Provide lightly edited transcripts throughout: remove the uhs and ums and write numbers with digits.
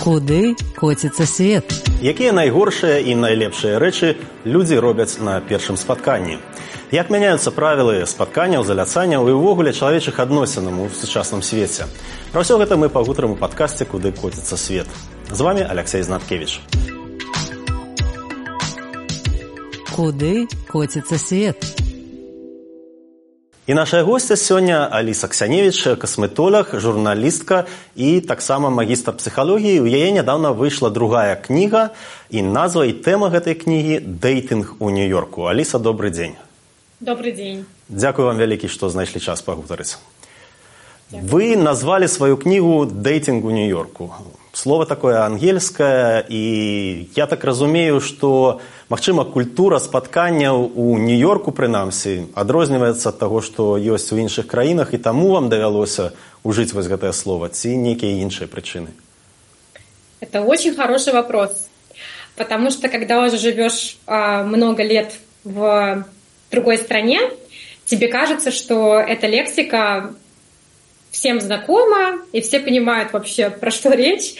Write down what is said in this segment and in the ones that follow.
Куды коціцца свет? Якія найгоршыя і найлепшыя рэчы людзі робяць на першым спатканні? Як мяняюцца правілы спатканняў, заляцанняў і ўвогуле чалавечых адносінаў у сучасным свеце? Пра ўсё гэта мы пагутарым у падкасце «Куды коціцца свет». З вами Алексей Знаткевич. Куды коціцца свет? І нашая госця сёння Аліса Ксяневіч, касметолог, журналістка і таксама магістр псіхалогіі. У яе нядаўна выйшла другая кніга, і назва і тэма гэтай кнігі «Дэйтинг у Нью-Йорку». Аліса, добрый дзень. Добрый дзень. Дзякую вам вялікі, што знайшлі час пагутарыць. Вы назвалі сваю кнігу «Дэйтинг у Нью-Йорку». Слово такое ангельское, і я так разумею, што, магчыма, культура спатканняў у Нью-Йорку, прынамсі, адрозніваецца ад таго, што ёсць у іншых краінах, і таму вам давялося ужыць вось гэтае слово, ці нейкія іншыя прычыны? Это очень хороший вопрос, потому что когда уже живешь много лет в другой стране, тебе кажется, что эта лексика всем знакома, и все понимают вообще, про что речь.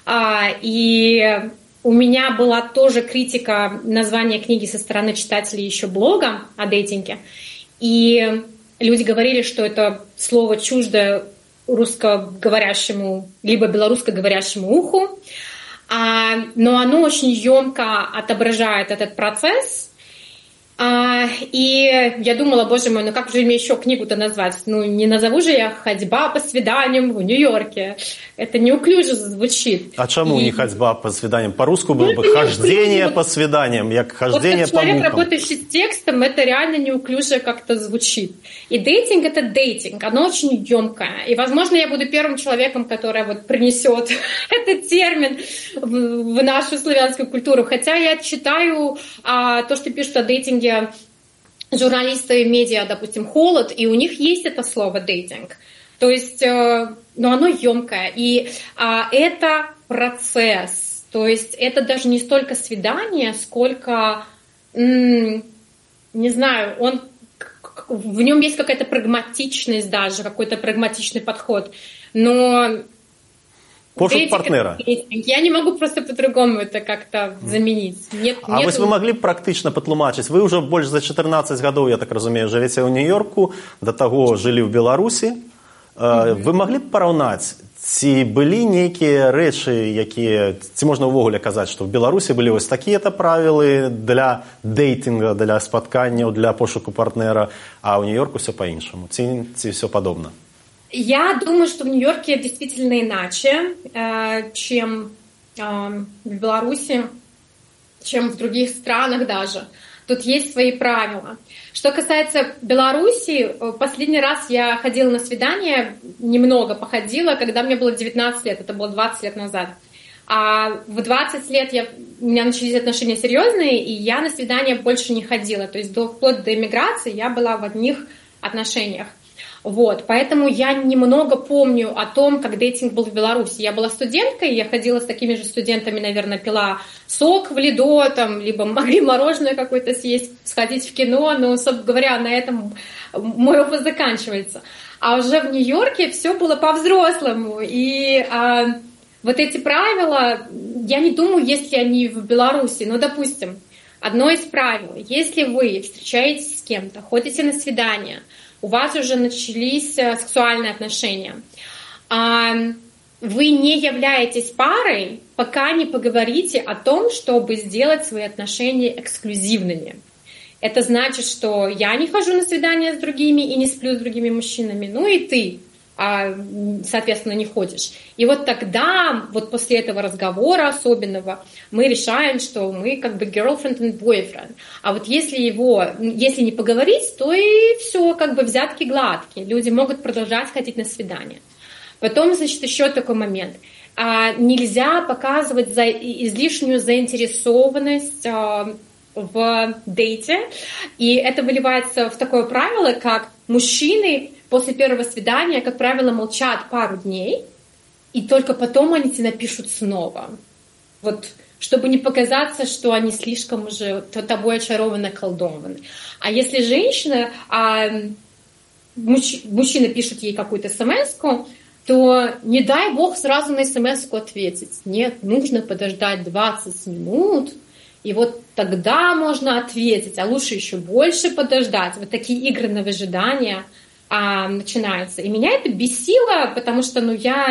И у меня была тоже критика названия книги со стороны читателей еще блога о дейтинге. И люди говорили, что это слово чуждо русскоговорящему либо белорусскоговорящему уху, но оно очень ёмко отображает этот процесс. И я думала, боже мой, ну как же мне еще книгу-то назвать? Ну не назову же я «Ходьба по свиданиям в Нью-Йорке». Это неуклюже звучит. А чему не «Ходьба по свиданиям»? По-русски было бы «Хождение по свиданиям», як «Хождение вот по мукам». Человек, работающий с текстом, это реально неуклюже как-то звучит. И дейтинг — это дейтинг, оно очень ёмкое. И, возможно, я буду первым человеком, который вот принесет этот термин в нашу славянскую культуру. Хотя я читаю то, что пишут о дейтинге журналисты медиа, допустим, «Холод», и у них есть это слово «дейтинг». То есть, ну, оно ёмкое. И это процесс. То есть это даже не столько свидание, сколько, не знаю, в нем есть какая-то прагматичность даже, какой-то прагматичный подход. Но пошук партнера. Я не могу просто по-другому это как-то заменить. А вось вы маглі б практычна патлумачыць? Вы ўжо больш за 14 гадоў, я так разумею, жывяце ў Нью-Йорку, да таго жылі ў Беларусі. Вы маглі б параўнаць, ці былі нейкія рэчы, якія, ці можна ўвогуле казаць, што в Беларусі былі вось такія-то правілы для дэйтинга, для спатканняў, для пошуку партнера, а ў Нью-Йорку все по-іншаму? Ці все падобна? Я думаю, что в Нью-Йорке действительно иначе, чем в Беларуси, чем в других странах даже. Тут есть свои правила. Что касается Беларуси, последний раз я ходила на свидание, немного походила, когда мне было 19 лет, это было 20 лет назад. А в 20 лет у меня начались отношения серьезные, и я на свидания больше не ходила. То есть вплоть до эмиграции я была в одних отношениях. Вот, поэтому я немного помню о том, как дейтинг был в Беларуси. Я была студенткой, я ходила с такими же студентами, наверное, пила сок в Лидо, там, либо могли мороженое какое-то съесть, сходить в кино, но, собственно говоря, на этом мой опыт заканчивается. А уже в Нью-Йорке все было по-взрослому, и вот эти правила, я не думаю, есть ли они в Беларуси, но, допустим, одно из правил, если вы встречаетесь с кем-то, ходите на свидание, у вас уже начались сексуальные отношения, вы не являетесь парой, пока не поговорите о том, чтобы сделать свои отношения эксклюзивными. Это значит, что я не хожу на свидания с другими и не сплю с другими мужчинами, ну и ты, соответственно, не ходишь. И вот тогда, вот после этого разговора особенного, мы решаем, что мы как бы girlfriend and boyfriend. А вот если не поговорить, то и все, как бы взятки гладкие. Люди могут продолжать ходить на свидания. Потом, значит, еще такой момент. Нельзя показывать излишнюю заинтересованность в дейте. И это выливается в такое правило, как мужчины после первого свидания, как правило, молчат пару дней, и только потом они тебе напишут снова. Вот, чтобы не показаться, что они слишком уже тобой очарованы, околдованы. А если женщина, мужчина пишет ей какую-то смс-ку, то не дай бог сразу на смс-ку ответить. Нет, нужно подождать 20 минут, и вот тогда можно ответить, а лучше еще больше подождать. Вот такие игры на выжидание начинаются. И меня это бесило, потому что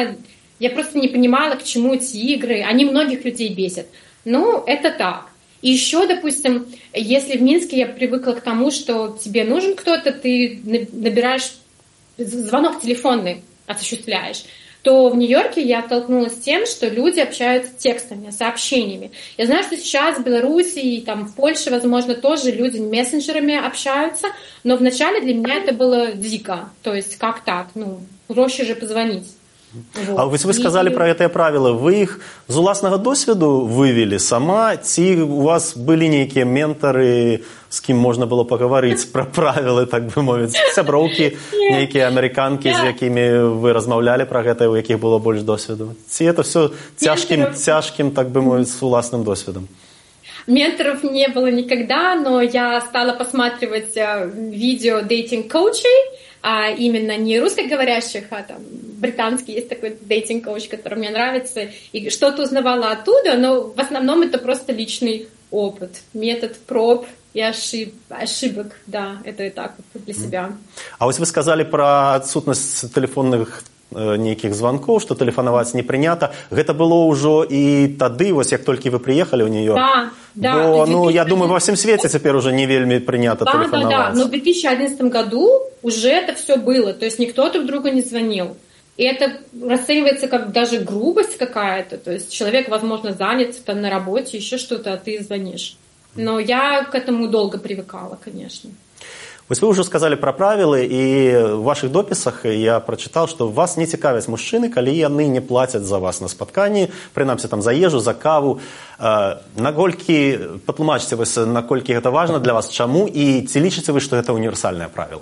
я просто не понимала, к чему эти игры. Они многих людей бесят. Ну, это так. И еще, допустим, если в Минске я привыкла к тому, что тебе нужен кто-то, ты набираешь звонок телефонный, осуществляешь, то в Нью-Йорке я столкнулась с тем, что люди общаются текстами, сообщениями. Я знаю, что сейчас в Беларуси и там в Польше, возможно, тоже люди мессенджерами общаются, но вначале для меня это было дико. То есть как так? Проще же позвонить. Вот. А вы сказали про гэтыя правілы, вы іх з уласнага досведу вывели сама, ці у вас былі нейкія ментары, з кім можна было пагаварыць пра правілы, так бы мовіць, сяброўкі, нейкія амерыканкі, з якімі вы размаўлялі пра гэта, у якіх было больш досведу? Ці это все цяжкім, так бы мовіць, с уласным досведом? Менторов не было никогда, но я стала посматривать видео дейтинг-коучей, именно не русскоговорящих, а там британский есть такой дейтинг-коуч, который мне нравится, и что-то узнавала оттуда, но в основном это просто личный опыт, метод проб и ошибок, да, это и так вот для себя. А вот вы сказали про отсутность телефонных нейкіх званкоў, што тэлефанаваць не прынята. Гэта было ўжо і тады, вось як толькі вы прыехалі ў Нью-Йорк. Да. Бо, я думаю, во всем свете цяпер уже не вельмі прынята тэлефанаваць. Да. Но в 2011 году уже это все было. То есть никто друг другу не звонил. И это расценивается как даже грубость какая-то. То есть человек, возможно, занят там на работе, еще что-то, а ты звонишь. Но я к этому долго привыкала, конечно. Вось вы ўжо сказалі пра правілы, і ў вашых допісах я прачытаў, што вас не цікавяць мужчыны, калі яны не плацяць за вас на спатканні, прынамсі там за ежу, за каву. Наколькі, патлумачце вось, наколькі гэта важна для вас, чаму, і ці лічыце вы, што гэта універсальнае правіла?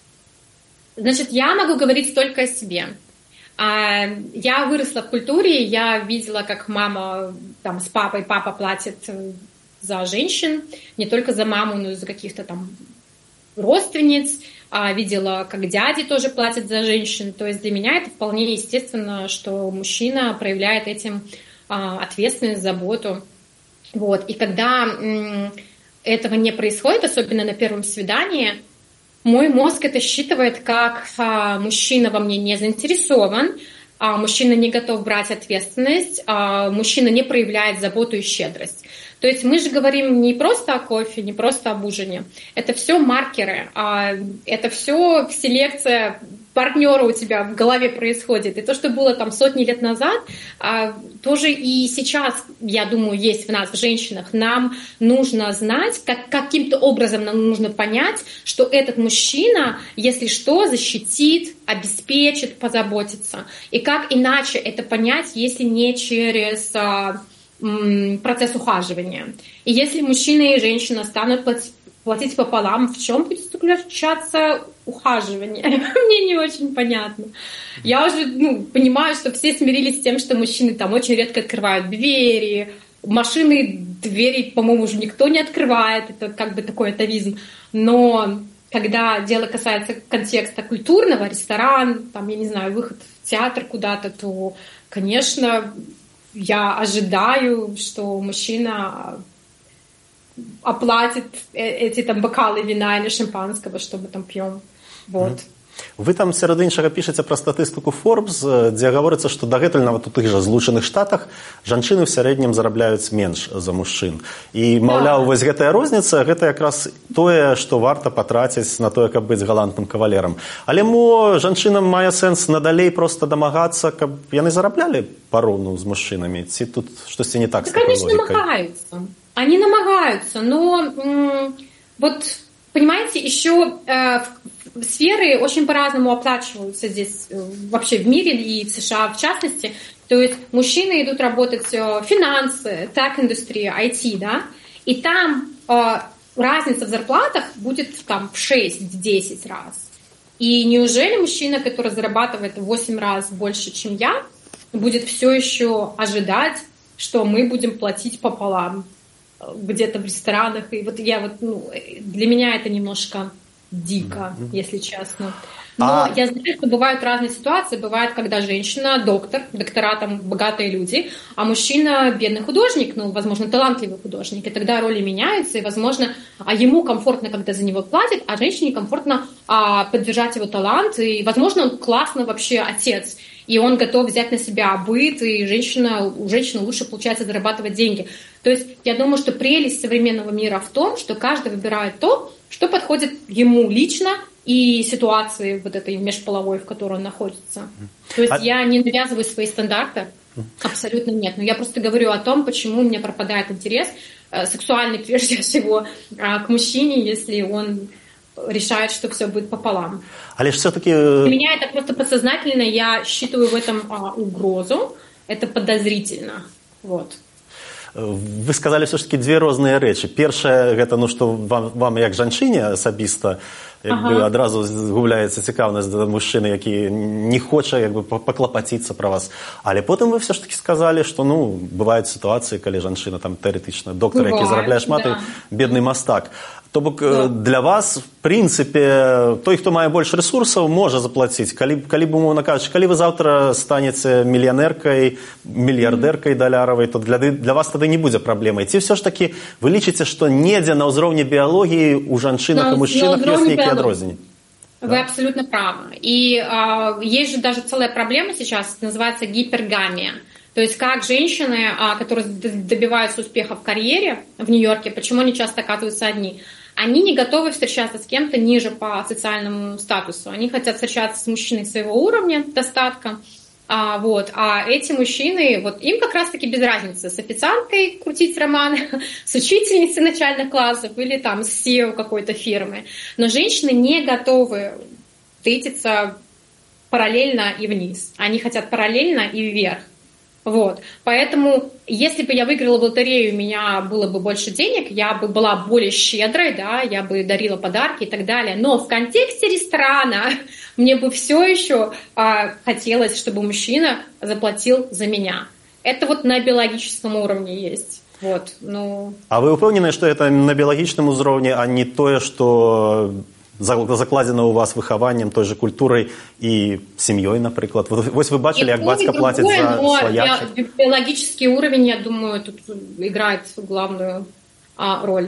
Значит, я могу говорить только о себе. Я выросла в культуре, я видела, как мама там с папой, папа платит за женщин, не только за маму, но и за каких-то там родственниц, видела, как дяди тоже платят за женщин. То есть для меня это вполне естественно, что мужчина проявляет этим ответственность, заботу. Вот. И когда этого не происходит, особенно на первом свидании, мой мозг это считывает как мужчина во мне не заинтересован, мужчина не готов брать ответственность, мужчина не проявляет заботу и щедрость. То есть мы же говорим не просто о кофе, не просто об ужине. Это все маркеры, это все селекция партнера у тебя в голове происходит. И то, что было там сотни лет назад, тоже и сейчас, я думаю, есть в нас, в женщинах. Нам нужно знать, каким-то образом нам нужно понять, что этот мужчина, если что, защитит, обеспечит, позаботится. И как иначе это понять, если не через процесс ухаживания. И если мужчина и женщина станут платить пополам, в чем будет заключаться ухаживание? Мне не очень понятно. Я уже понимаю, что все смирились с тем, что мужчины там очень редко открывают двери, машины двери, по-моему, уже никто не открывает, это как бы такой атовизм. Но когда дело касается контекста культурного, ресторан, там, я не знаю, выход в театр куда-то, то, конечно, я ожидаю, что мужчина оплатит эти там бокалы вина или шампанского, что мы там пьем. Вот. Вы там сярод іншага пішаце пра статыстыку Forbes, дзе гаворыцца, што дагэтуль нават у тых жа Злучаных Штатах жанчыны ў сярэднім зарабляюць менш за мужчын. І, маўляў, вось гэтая розніца, гэта якраз тое, што варта патраціць на тое, каб быць галантным кавалерам. Але жанчынам мае сэнс надалей проста дамагацца, каб яны зараблялі пароўну з мужчынамі? Ці тут штосьці не так з такой логікай? Конечно, намагаюцца. Они намагаются, но вот, понимаете, еще сферы очень по-разному оплачиваются здесь вообще в мире и в США в частности. То есть мужчины идут работать в финансы, тех-индустрия, IT, да, и там разница в зарплатах будет там в 6-10 раз. И неужели мужчина, который зарабатывает в 8 раз больше, чем я, будет все еще ожидать, что мы будем платить пополам где-то в ресторанах? И вот для меня это немножко дико, если честно. Но я знаю, что бывают разные ситуации. Бывает, когда женщина доктор, доктора там богатые люди, а мужчина бедный художник, ну, возможно, талантливый художник. И тогда роли меняются, и, возможно, ему комфортно, когда за него платят, а женщине комфортно поддержать его талант. И, возможно, он классный вообще отец, и он готов взять на себя быт, и у женщины лучше получается зарабатывать деньги. То есть я думаю, что прелесть современного мира в том, что каждый выбирает то, что подходит ему лично и ситуации вот этой межполовой, в которой он находится. То есть я не навязываю свои стандарты, абсолютно нет. Но я просто говорю о том, почему у меня пропадает интерес, сексуальный прежде всего, к мужчине, если он решает, что все будет пополам. Але ж все-таки... Для меня это просто подсознательно, я считаю в этом угрозу, это подозрительно. Вот. Вы сказали все ж таки две розныя рэчы. Першае гэта, ну, што вам як жанчыне асабіста адразу губляецца цікаўнасць да мужчыны, які не хоча паклапаціцца пра вас. Але потым вы все ж таки сказалі, што, ну, бываюць сітуацыі, калі жанчына там тэарэтычна доктар, які зарабляе шмат, і бедны мастак. То бок для вас, в прынцыпе, той, хто мае больш рэсурсаў, можа заплаціць. Калі б, умоўна кажучы, калі вы заўтра станеце мільянеркай, мільярдэркай даляравай, то для вас тады не будзе праблемай. Ці все ж таки вы лічыце, што недзе на ўзроўні біялогіі у жанчынах і мужчынах ёсць нейкія адрозненні? Вы абсолютно правы. И есть же даже целая проблема сейчас, называется гипергамия. То есть как женщины, которые добиваются успеха в карьере в Нью-Йорке, почему они часто оказываются одни? Они не готовы встречаться с кем-то ниже по социальному статусу. Они хотят встречаться с мужчиной своего уровня достатка. А эти мужчины, вот им как раз-таки без разницы, с официанткой крутить роман, с учительницей начальных классов или там с CEO какой-то фирмы. Но женщины не готовы дейтиться параллельно и вниз. Они хотят параллельно и вверх. Вот. Поэтому, если бы я выиграла в лотерею, у меня было бы больше денег, я бы была более щедрой, да, я бы дарила подарки и так далее. Но в контексте ресторана мне бы все еще хотелось, чтобы мужчина заплатил за меня. Это вот на биологическом уровне есть. Вот, ну... А вы упэўнены, что это на биологичном уровне, а не то, что закладзена ў вас выхаваннем, той же культурай і сям'ёй, напрыклад. Вось вы бачылі, як бацька плаціць за сваячак. Биологический уровень, я думаю, тут играет главную роль.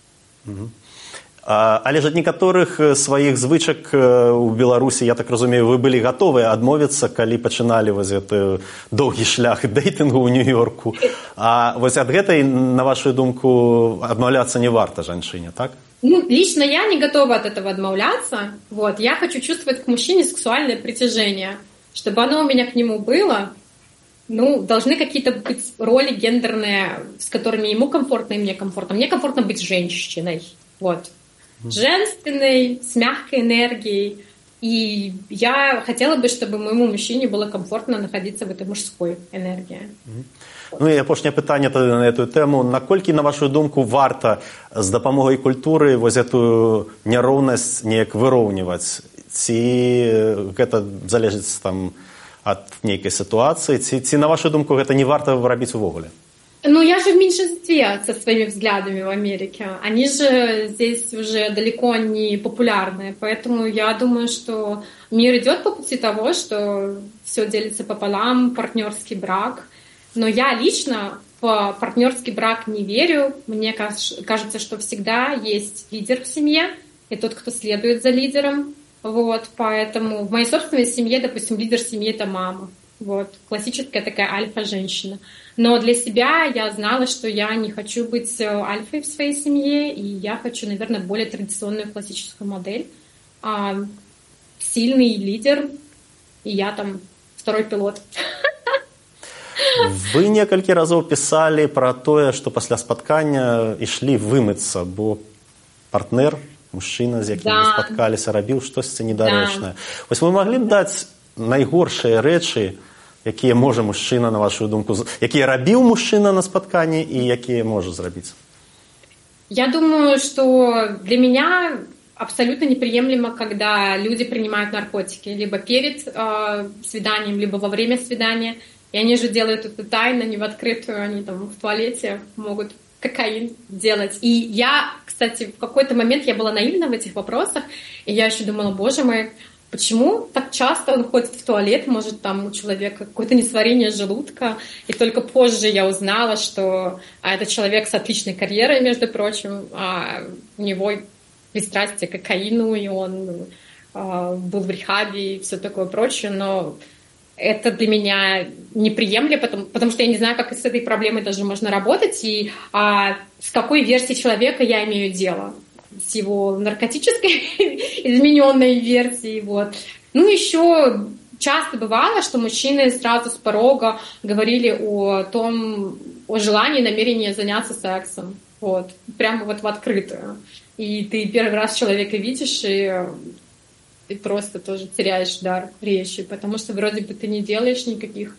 Але ж ад некаторых сваіх звычак у Беларусі, я так разумею, вы былі гатовыя адмовіцца, калі пачыналі вось гэты доўгі шлях дэйтынгу ў Нью-Йорку. А вось ад гэтай, на вашу думку, адмаўляцца не варта жанчыне, так? Ну, лично я не готова от этого отмовляться. Вот. Я хочу чувствовать к мужчине сексуальное притяжение. Чтобы оно у меня к нему было, ну, должны какие-то быть роли гендерные, с которыми ему комфортно и мне комфортно. Мне комфортно быть женщиной. Вот. Женственной, с мягкой энергией. И я хотела бы, чтобы моему мужчине было комфортно находиться в этой мужской энергии. Ну і апошняе пытанне тады на эту тэму. Наколькі, на вашу думку, варта з дапамогай культуры вось эту няроўнасць неяк выроўніваць? Ці гэта залежыць там ад нейкай сітуацыі? Ці, на вашу думку, гэта не варта рабіць увогуле? Ну, я же в меньшинстве со своими взглядами в Америке. Они же здесь уже далеко не популярны. Поэтому я думаю, что мир идет по пути того, что все делится пополам, партнерский брак. Но я лично в партнерский брак не верю. Мне кажется, что всегда есть лидер в семье и тот, кто следует за лидером. Вот, поэтому в моей собственной семье, допустим, лидер семьи — это мама. Вот, классическая такая альфа-женщина. Но для себя я знала, что я не хочу быть альфой в своей семье, и я хочу, наверное, более традиционную классическую модель. Сильный лидер, и я там второй пилот. Вы некалькі разоў пісалі пра тое, што пасля спаткання ішлі вымыцца, бо партнер, мужчына, з якім вы спаткаліся, рабіў штосьці недарэчнае. Вось вы маглі б даць найгоршыя рэчы, якія можа мужчына, на вашу думку, якія рабіў мужчына на спатканні і якія можа зрабіць? Я думаю, что для меня абсолютно неприемлемо, когда люди принимают наркотики либо перед свиданием, либо во время свидания. И они же делают это тайно, не в открытую, они там в туалете могут кокаин делать. И я, кстати, в какой-то момент я была наивна в этих вопросах, и я еще думала, боже мой, Почему так часто он ходит в туалет, может, там у человека какое-то несварение желудка, и только позже я узнала, что это человек с отличной карьерой, между прочим, а у него пристрастие к кокаину, и он был в рехабе и все такое прочее, но это для меня неприемлемо, потому что я не знаю, как с этой проблемой даже можно работать, и с какой версией человека я имею дело. С его наркотической измененной версией. Вот. Ну, еще часто бывало, что мужчины сразу с порога говорили о желании, намерении заняться сексом. Вот. Прямо вот в открытую. И ты первый раз человека видишь, и просто тоже теряешь дар речи, потому что вроде бы ты не делаешь никаких...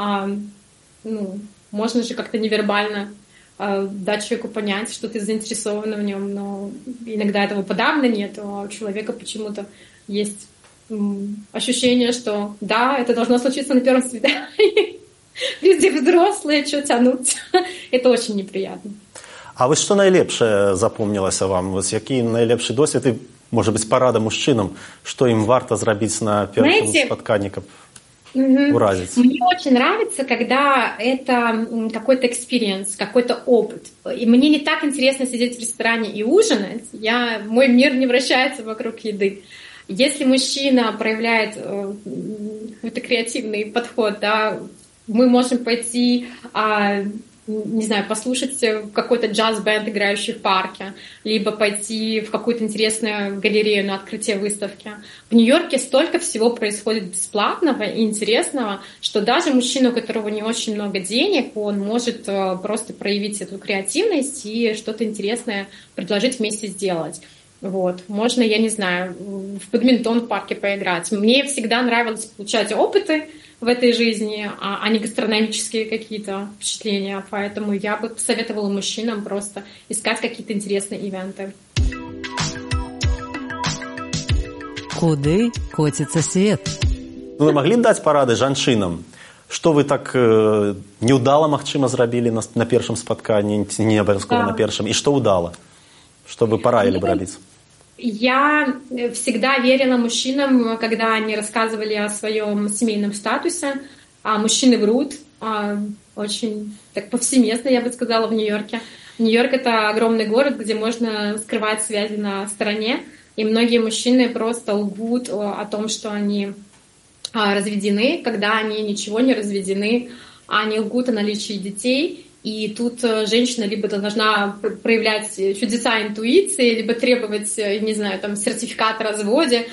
можно же как-то невербально дать человеку понять, что ты заинтересована в нем, но иногда этого подавно нет, а у человека почему-то есть ощущение, что да, это должно случиться на первом свидании. Везде взрослые, что тянуть. Это очень неприятно. А вот что найлепшае запомнілася вам? Вот який найлепший досвід і, може бути, порада мужчинам, що їм варто зробити на першому спотканні, щоб уразить? Мне очень нравится, когда это какой-то экспириенс, какой-то опыт. И мне не так интересно сидеть в ресторане и ужинать. Мой мир не вращается вокруг еды. Если мужчина проявляет какой-то креативный подход, да, мы можем пойти, не знаю, послушать какой-то джаз-бенд, играющий в парке, либо пойти в какую-то интересную галерею на открытие выставки. В Нью-Йорке столько всего происходит бесплатного и интересного, что даже мужчина, у которого не очень много денег, он может просто проявить эту креативность и что-то интересное предложить вместе сделать. Вот. Можно, я не знаю, в бадминтон в парке поиграть. Мне всегда нравилось получать опыты в этой жизни, а не гастрономические какие-то впечатления. Поэтому я бы посоветовала мужчинам просто искать какие-то интересные ивенты. Куды котится свет? Вы могли б даць парады жанчынам? Што вы так неўдала, магчыма, зрабілі на першым спатканні, не абавязкова на першым, і што ўдала? Што вы параілі б рабіць? Я всегда верила мужчинам, когда они рассказывали о своем семейном статусе. А мужчины врут очень так повсеместно, я бы сказала, в Нью-Йорке. Нью-Йорк — это огромный город, где можно скрывать связи на стороне. И многие мужчины просто лгут о том, что они разведены, когда они ничего не разведены. Они лгут о наличии детей. И тут женщина либо должна проявлять чудеса интуиции, либо требовать, не знаю, там, сертификат о разводе.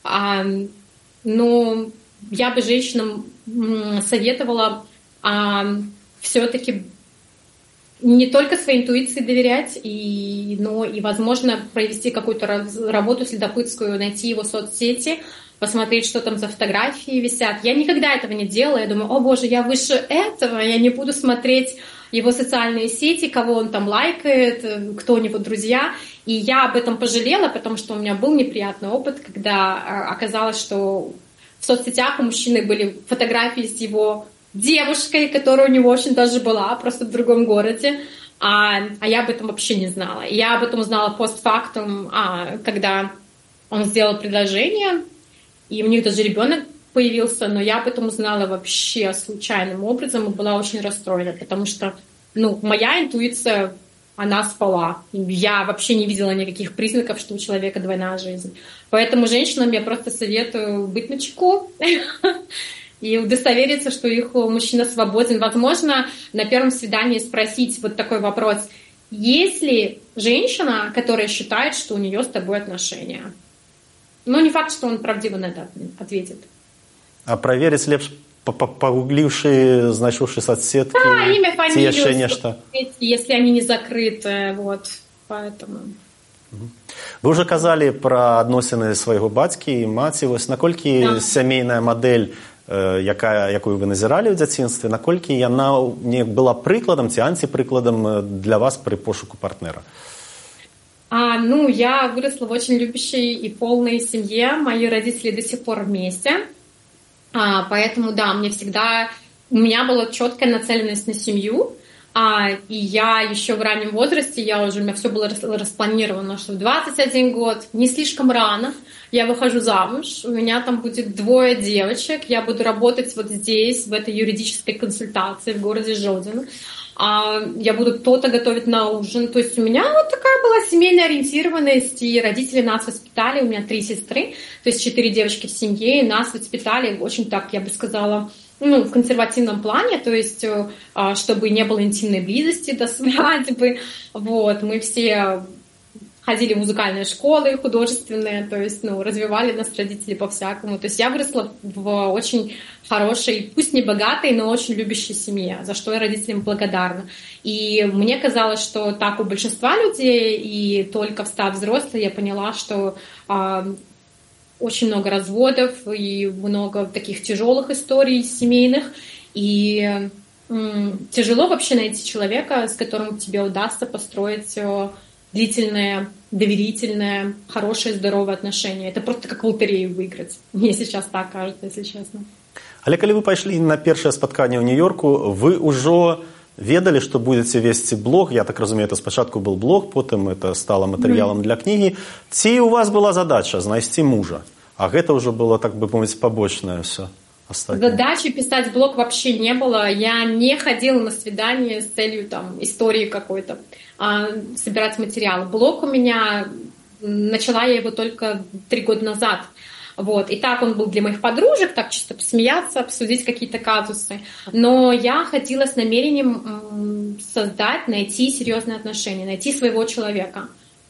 Но я бы женщинам советовала все-таки не только своей интуиции доверять, но и, возможно, провести какую-то работу следопытскую, найти его соцсети, посмотреть, что там за фотографии висят. Я никогда этого не делала. Я думаю, о боже, я выше этого, я не буду смотреть его социальные сети, кого он там лайкает, кто у него друзья. И я об этом пожалела, потому что у меня был неприятный опыт, когда оказалось, что в соцсетях у мужчины были фотографии с его девушкой, которая у него очень даже была, просто в другом городе. А я об этом вообще не знала. И я об этом узнала постфактум, когда он сделал предложение, и у них даже ребенок появился, но я об этом узнала вообще случайным образом и была очень расстроена, потому что, моя интуиция, она спала. Я вообще не видела никаких признаков, что у человека двойная жизнь. Поэтому женщинам я просто советую быть начеку и удостовериться, что их мужчина свободен. Возможно, на первом свидании спросить вот такой вопрос: есть ли женщина, которая считает, что у нее с тобой отношения? Не факт, что он правдиво на это ответит. А проверить лепш, погугливши, знайшовши соцсетки, имя, фамилию, яшчэ нешта. Если они не закрыты, вот, поэтому. Вы уже казалі пра адносіны свайго бацькі і маці. Вось наколькі сямейная мадэль, якую вы назіралі ў дзяцінстве, наколькі яна не была прыкладам ці антипрыкладам для вас пры пошуку партнера? Я выросла в очень любящей и полной семье. Мои родители до сих пор вместе. Поэтому, да, у меня была четкая нацеленность на семью. И я еще в раннем возрасте, у меня все было распланировано, что в 21 год, не слишком рано, я выхожу замуж, у меня там будет 2 девочек, я буду работать вот здесь, в этой юридической консультации в городе Жодино, я буду то-то готовить на ужин. То есть у меня вот такая была семейная ориентированность, и родители нас воспитали, у меня 3 сестры, то есть 4 девочки в семье, и нас воспитали очень так, я бы сказала, в консервативном плане, то есть чтобы не было интимной близости до свадьбы. Вот, мы все ходили в музыкальные школы художественные, то есть, развивали нас родители по-всякому. То есть я выросла в очень хорошей, пусть не богатой, но очень любящей семье, за что я родителям благодарна. И мне казалось, что так у большинства людей, и только став взрослой, я поняла, что очень много разводов и много таких тяжелых историй семейных. И тяжело вообще найти человека, с которым тебе удастся построить длительное, доверительное, хорошее, здоровое отношение. Это просто как в лотерею выиграть. Мне сейчас так кажется, если честно. Але калі вы пайшлі на першае спатканне ў Нью-Йорку, вы ўжо ведалі, што будзеце весці блог? Я так разумею, это спачатку был блог, потым это стало матэрыялам для кнігі. Ці у вас была задача знайсці мужа? А гэта ўжо было, так бы мовіць, побочнае все. Задачи писать блог вообще не было. Я не ходила на свидание с целью истории какой-то, собирать материал. Блог у меня, начала я его только 3 года назад. Вот. И так он был для моих подружек, так чисто посмеяться, обсудить какие-то казусы. Но я ходила с намерением найти серьезные отношения, найти своего человека.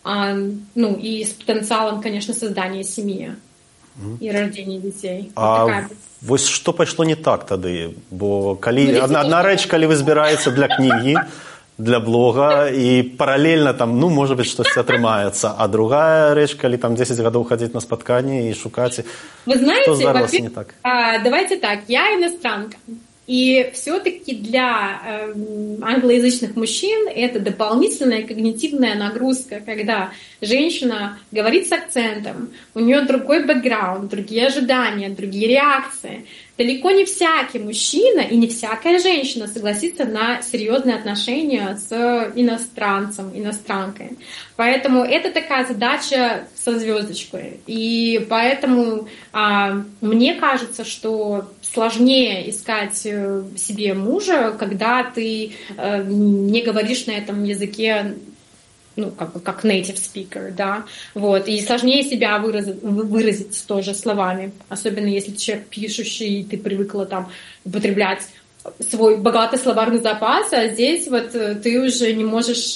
И с потенциалом, конечно, создания семьи и рождения детей. Вось што пайшло не так тады? Бо одна рэч, калі вы збіраеце для кнігі, для блога, і паралельна можа быць, штосьці атрымаецца, а другая рэч, калі 10 гадоў хадзіць на спатканні і шукаць, што здарылася не так? Давайте так, я иностранка. И все-таки для англоязычных мужчин это дополнительная когнитивная нагрузка, когда женщина говорит с акцентом, у нее другой бэкграунд, другие ожидания, другие реакции. Далеко не всякий мужчина и не всякая женщина согласится на серьезные отношения с иностранцем, иностранкой. Поэтому это такая задача со звездочкой. И поэтому мне кажется, что сложнее искать себе мужа, когда ты не говоришь на этом языке, как native speaker, да, вот, и сложнее себя выразить тоже словами, особенно если человек пишущий, и ты привыкла употреблять свой богатый словарный запас, а здесь вот ты уже не можешь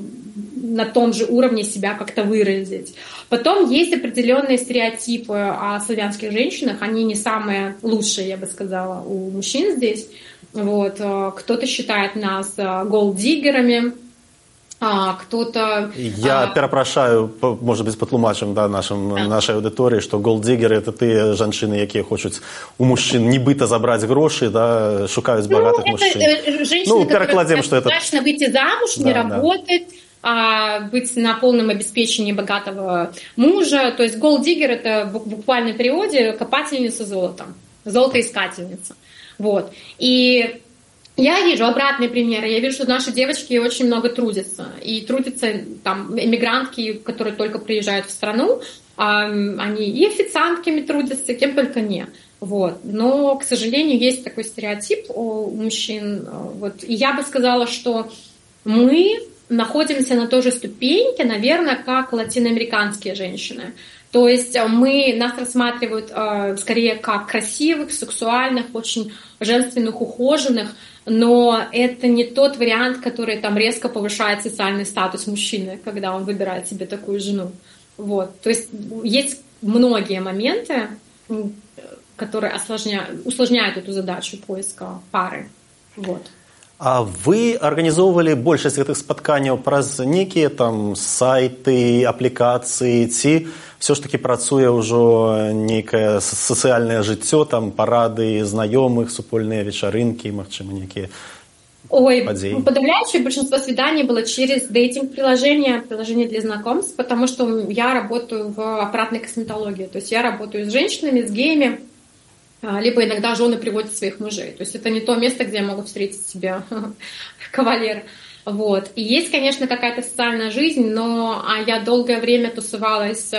на том же уровне себя как-то выразить. Потом есть определенные стереотипы о славянских женщинах, они не самые лучшие, я бы сказала, у мужчин здесь. Вот. Кто-то считает нас голддиггерами, кто-то... Я перапрашаю, может быть, патлумачым нашай аўдыторыі, што голддиггеры — это тыя жанчыны, якія хочуць у мужчын нібыта забраць грошы, шукаюць богатых мужчин. Женщины, которые достаточно выйти замуж, не работать, быть на полном обеспечении богатого мужа. То есть голддиггер — это в буквальном переводе копательница золота, золотоискательница. Вот. И я вижу обратные примеры. Я вижу, что наши девочки очень много трудятся. И трудятся эмигрантки, которые только приезжают в страну. Они и официантками трудятся, кем только не. Вот. Но, к сожалению, есть такой стереотип у мужчин. Вот. И я бы сказала, что мы находимся на той же ступеньке, наверное, как латиноамериканские женщины. То есть нас рассматривают скорее как красивых, сексуальных, очень женственных, ухоженных, но это не тот вариант, который резко повышает социальный статус мужчины, когда он выбирает себе такую жену. Вот. То есть есть многие моменты, которые усложняют эту задачу поиска пары. Вот. А вы арганізоўвалі большасць гэтых спатканняў праз нейкія сайты, аплікацыі, ці все ж таки працуе ўжо нейкае сацыяльнае жыццё, парады знаёмых, супольныя вечарынкі, магчыма, нейкія падзеі? Подавляющее большинство свиданий было через дейтинг-приложения, приложения для знакомств, потому что я работаю в аппаратной косметологии, то есть я работаю с женщинами, с геями, либо иногда жены приводят своих мужей. То есть это не то место, где могут встретить себе кавалера. Вот. И есть, конечно, какая-то социальная жизнь, но я долгое время тусовалась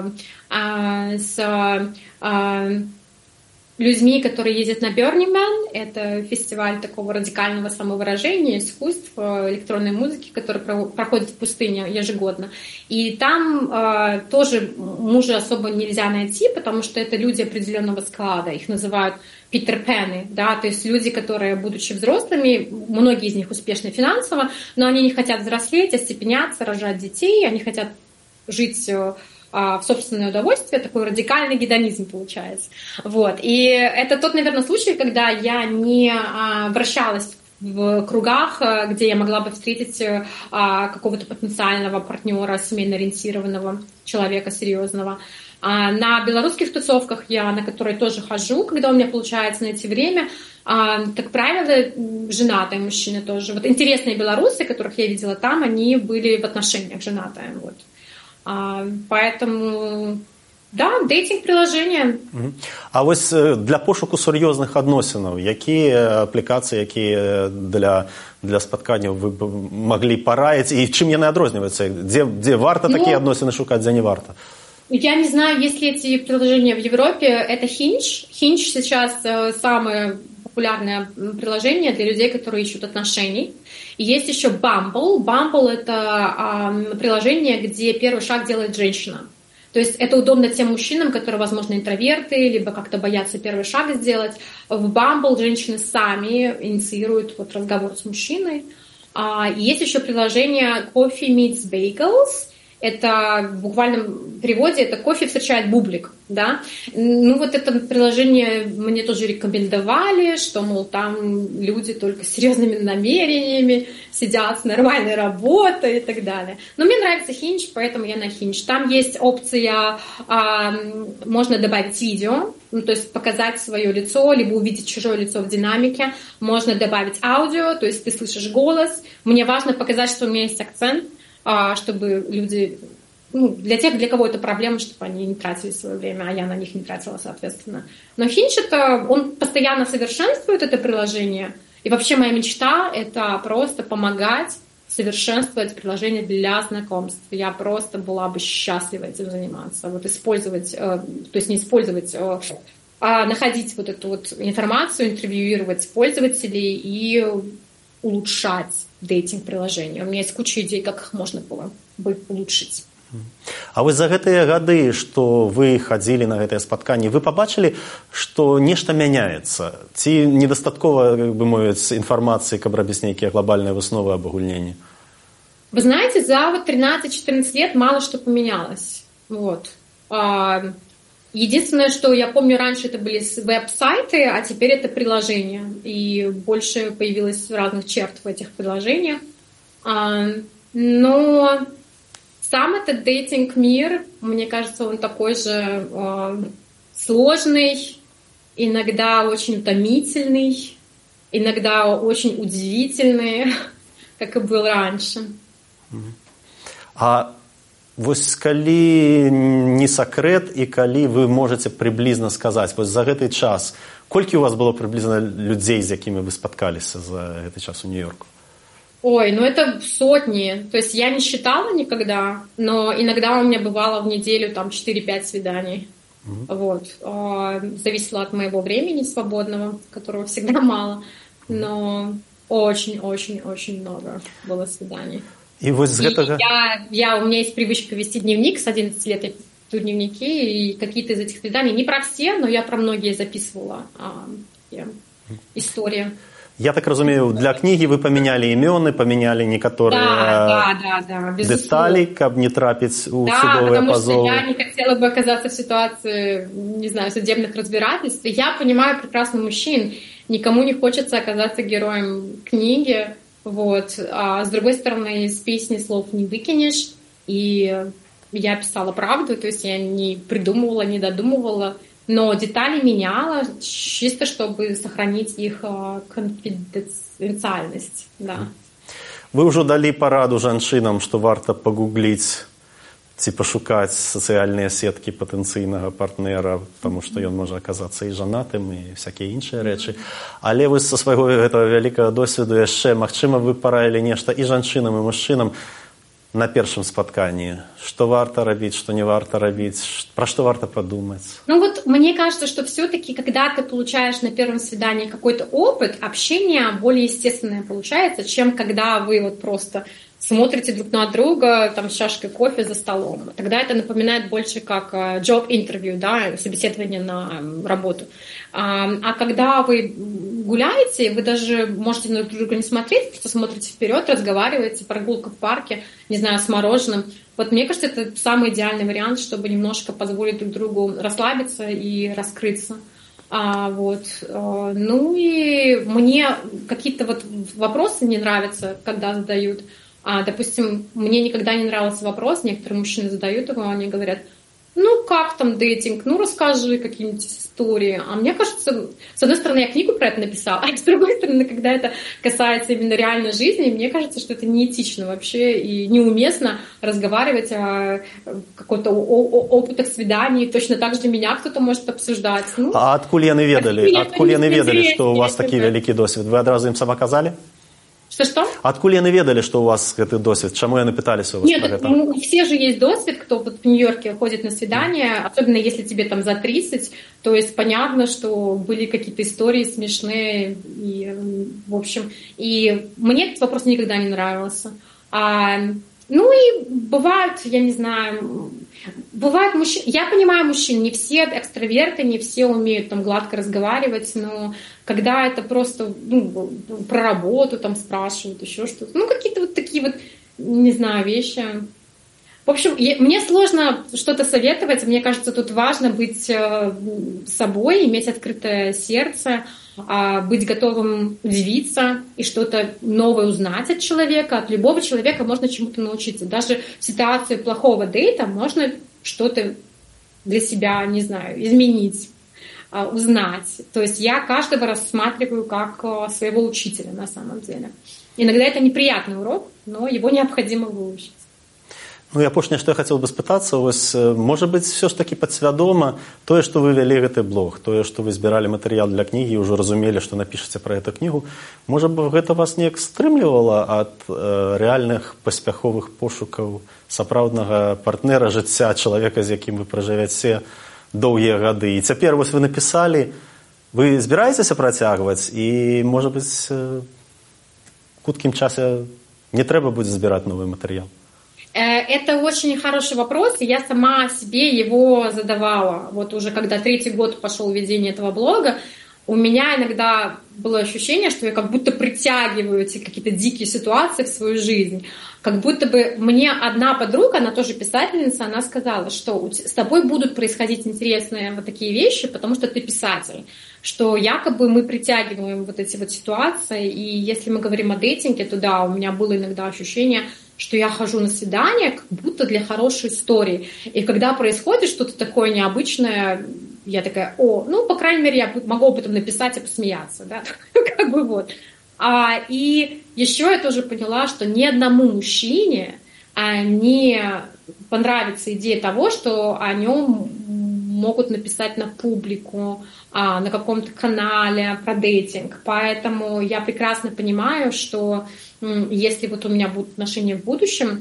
с людьми, которые ездят на Burning Man. Это фестиваль такого радикального самовыражения, искусств, электронной музыки, который проходит в пустыне ежегодно. И там тоже мужа особо нельзя найти, потому что это люди определенного склада. Их называют питерпены, да, то есть люди, которые, будучи взрослыми, многие из них успешны финансово, но они не хотят взрослеть, остепеняться, рожать детей, они хотят жить в собственное удовольствие, такой радикальный гедонизм получается. Вот. И это тот, наверное, случай, когда я не вращалась в кругах, где я могла бы встретить какого-то потенциального партнера, семейно ориентированного человека серьезного. На белорусских тусовках, на которые тоже хожу, когда у меня получается найти время, как правило, женатые мужчины тоже. Вот интересные белорусы, которых я видела там, они были в отношениях женатые. Вот. Поэтому, да, дейтинг-приложення. А ось для пошуку серйозних адносинів, які аплікації, які для споткання ви б могли порадити, і чим вони відрізняються? Де варто такі адносини шукати, де не варто? Я не знаю, есть ли эти приложения в Европе. Это Hinge. Hinge сейчас самое популярное приложение для людей, которые ищут отношений. И есть еще Bumble. Bumble — это приложение, где первый шаг делает женщина. То есть это удобно тем мужчинам, которые, возможно, интроверты, либо как-то боятся первый шаг сделать. В Bumble женщины сами инициируют разговор с мужчиной. Есть еще приложение Coffee Meets Bagels. Это в буквальном переводе это кофе встречает бублик, да. Ну вот это приложение мне тоже рекомендовали, что, мол, там люди только с серьезными намерениями сидят с нормальной работой и так далее. Но мне нравится Hinge, поэтому я на Hinge. Там есть опция, можно добавить видео, ну, то есть показать свое лицо, либо увидеть чужое лицо в динамике. Можно добавить аудио, то есть ты слышишь голос. Мне важно показать, что у меня есть акцент, чтобы люди, для тех, для кого это проблема, чтобы они не тратили свое время, а я на них не тратила, соответственно. Но Hinge он постоянно совершенствует это приложение, и вообще моя мечта — это просто помогать совершенствовать приложение для знакомств. Я просто была бы счастлива этим заниматься, использовать, то есть не использовать, а находить эту информацию, интервьюировать пользователей и улучшать дейтинг-приложения. У меня есть куча идей, как их можно было бы улучшить. А вось за гэтыя гады, што вы хадзілі на гэтыя спатканні, вы пабачылі, што нешта мяняецца? Ці недастаткова, как бы мовіць, інфармацыі, каб рабіць нейкія глобальныя высновы аб агульненні? Вы знаете, за 13-14 лет мало что поменялось. Вот. Единственное, что я помню, раньше это были веб-сайты, а теперь это приложения. И больше появилось разных черт в этих приложениях. Но сам этот дейтинг-мир, мне кажется, он такой же сложный, иногда очень утомительный, иногда очень удивительный, как и был раньше. А вось калі не сакрэт і калі вы можаце прыблізна сказаць, вось за гэты час, колькі у вас было прыблізна людзей, з якімі вы спаткаліся за гэты час у Нью-Йорку? Ой, это сотни. То есть я не считала никогда, но иногда у меня бывало в неделю 4-5 свиданий. Вот. Зависело от моего времени свободного, которого всегда мало, но очень-очень-очень много было свиданий. И вот с гэтага... у меня есть привычка вести дневник, с 11 лет я веду дневники, и какие-то из этих свиданий, не про все, но я про многие записывала истории. Я так разумею, для книги вы поменяли имёны, поменяли некоторые детали, каб не трапить у судовые позовы. Да, потому что я не хотела бы оказаться в ситуации, не знаю, судебных разбирательств. И я понимаю прекрасно мужчин, никому не хочется оказаться героем книги. Вот. А с другой стороны, из песни слов не выкинешь. И я писала правду, то есть я не придумывала, не додумывала, но детали меняла, чисто чтобы сохранить их конфиденциальность. Да. Вы уже дали пораду жанчынам, что варто погуглить ці пашукаць сацыяльныя сеткі патэнцыйнага партнера, таму што ён можа аказацца і жанатым, і всякія іншыя рэчы. Але вы са свайго гэтага вялікага досведу яшчэ, магчыма, вы параілі нешта і жанчынам, і мужчынам на першым спатканні. Што варта рабіць, што не варта рабіць, пра што варта падумаць? Ну вот мне кажется, что все-таки, когда ты получаешь на первом свидании какой-то опыт, общение более естественное получается, чем когда вы вот просто смотрите друг на друга там, с чашкой кофе за столом. Тогда это напоминает больше как job interview, да, собеседование на работу. А когда вы гуляете, вы даже можете друг на друга не смотреть, просто смотрите вперед, разговариваете, прогулка в парке, не знаю, с мороженым. Вот мне кажется, это самый идеальный вариант, чтобы немножко позволить друг другу расслабиться и раскрыться. Ну и мне какие-то вот вопросы не нравятся, когда задают. Допустим, мне никогда не нравился вопрос, некоторые мужчины задают его, они говорят, ну как там дейтинг, ну расскажи какие-нибудь истории. А мне кажется, с одной стороны, я книгу про это написала, а с другой стороны, когда это касается именно реальной жизни, мне кажется, что это неэтично вообще и неуместно разговаривать о каком-то опытах свиданий. Точно так же меня кто-то может обсуждать. Ну, а адкуль яны ведалі, што у вас такі вялікі досвед? Вы адразу ім сама казалі? Что? Откуль яны ведали, что у вас этот досвед? Чему яны пытались у вас? Нет, ну, все же есть досвед, кто вот в Нью-Йорке ходит на свидание, особенно если тебе там за 30, то есть понятно, что были какие-то истории смешные, и, в общем, и мне этот вопрос никогда не нравился. Ну и бывают, я не знаю, бывают мужчины, я понимаю мужчин, не все экстраверты, не все умеют там гладко разговаривать, но когда это просто про работу там спрашивают, еще что-то, ну какие-то вот такие вот, не знаю, вещи. В общем, мне сложно что-то советовать, мне кажется, тут важно быть собой, иметь открытое сердце, быть готовым удивиться и что-то новое узнать от человека. От любого человека можно чему-то научиться. Даже в ситуации плохого дейта можно что-то для себя, не знаю, изменить, узнать. То есть я каждого рассматриваю как своего учителя на самом деле. Иногда это неприятный урок, но его необходимо выучить. Ну і апошняе, што я хацеў бы спытацца, вось, можа быць, все ж такі падсвядома тое, што вы вялі гэты блог, тое, што вы збіралі матэрыял для кнігі і ўжо разумелі, што напішаце пра гэту кнігу, можа б гэта вас неяк стрымлівала ад рэальных паспяховых пошукаў сапраўднага партнера жыцця, чалавека, з якім вы пражывяце доўгія гады. І цяпер вось вы напісалі, вы збіраецеся працягваць і, можа быць, в хуткім часе не трэба будзе збіраць новы матэрыял? Это очень хороший вопрос, и я сама себе его задавала. Вот уже когда 3-й год пошел ведение этого блога, у меня иногда было ощущение, что я как будто притягиваю эти какие-то дикие ситуации в свою жизнь. Как будто бы мне одна подруга, она тоже писательница, она сказала, что с тобой будут происходить интересные вот такие вещи, потому что ты писатель. Что якобы мы притягиваем вот эти вот ситуации, и если мы говорим о дейтинге, то да, у меня было иногда ощущение, что я хожу на свидание как будто для хорошей истории. И когда происходит что-то такое необычное, я такая, ну, по крайней мере, я могу об этом написать и посмеяться, да, как бы вот. И еще я тоже поняла, что ни одному мужчине не понравится идея того, что о нем могут написать на публику, на каком-то канале про дейтинг. Поэтому я прекрасно понимаю, что если вот у меня будут отношения в будущем,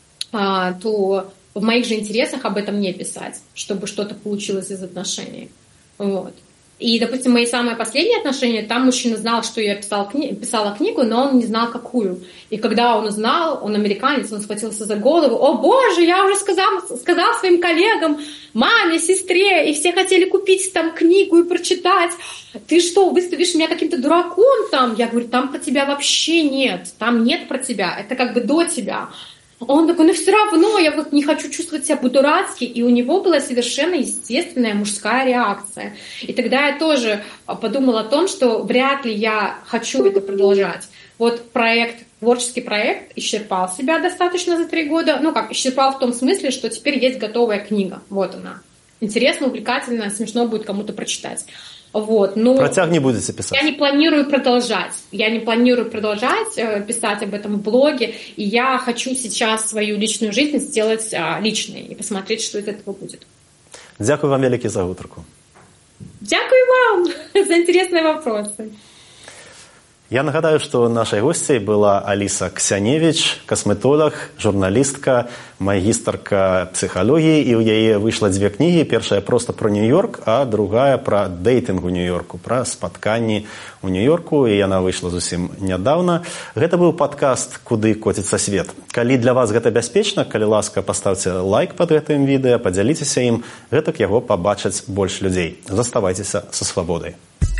то в моих же интересах об этом не писать, чтобы что-то получилось из отношений. Вот. И, допустим, мои самые последние отношения, там мужчина знал, что я писала книгу, но он не знал, какую. И когда он узнал, он американец, он схватился за голову. О, боже, я уже сказал своим коллегам, маме, сестре, и все хотели купить там книгу и прочитать. Ты что, выставишь меня каким-то дураком там? Я говорю, там про тебя вообще нет. Там нет про тебя. Это как бы до тебя. Он такой, ну все равно, я вот не хочу чувствовать себя по-дурацки. И у него была совершенно естественная мужская реакция. И тогда я тоже подумала о том, что вряд ли я хочу это продолжать. Вот творческий проект исчерпал себя достаточно за 3 года. Ну как, исчерпал в том смысле, что теперь есть готовая книга. Вот она. Интересно, увлекательно, смешно будет кому-то прочитать. Вот, но Протяг не будете писать? Я не планирую продолжать. Я не планирую продолжать писать об этом в блоге. И я хочу сейчас свою личную жизнь сделать личной и посмотреть, что из этого будет. Дякую вам велике за гутарку. Дякую вам за интересные вопросы. Я нагадаю, што нашай госцяй была Аліса Ксяневіч, касметолог, журналістка, магістарка псіхалогіі, і ў яе выйшла 2 кнігі. Першая проста про Нью-Йорк, а другая пра дэйтынг у Нью-Йорку, пра спатканні ў Нью-Йорку, і яна выйшла зусім нядаўна. Гэта быў падкаст «Куды коціцца свет». Калі для вас гэта бяспечна, калі ласка, паставце лайк пад гэтым відэа, падзяліцеся ім, гэтак яго пабачаць больш людзей. Заставайцеся са свабодай.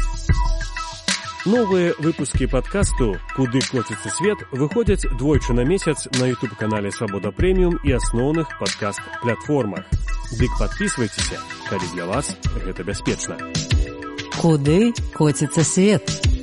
Новые выпуски подкасту «Куды котится свет» выходят двойчы на месяц на YouTube-канале «Свобода Премиум» и основных подкаст-платформах. Дык подписывайтесь, калі для вас гэта бяспечна. Куды коціцца свет?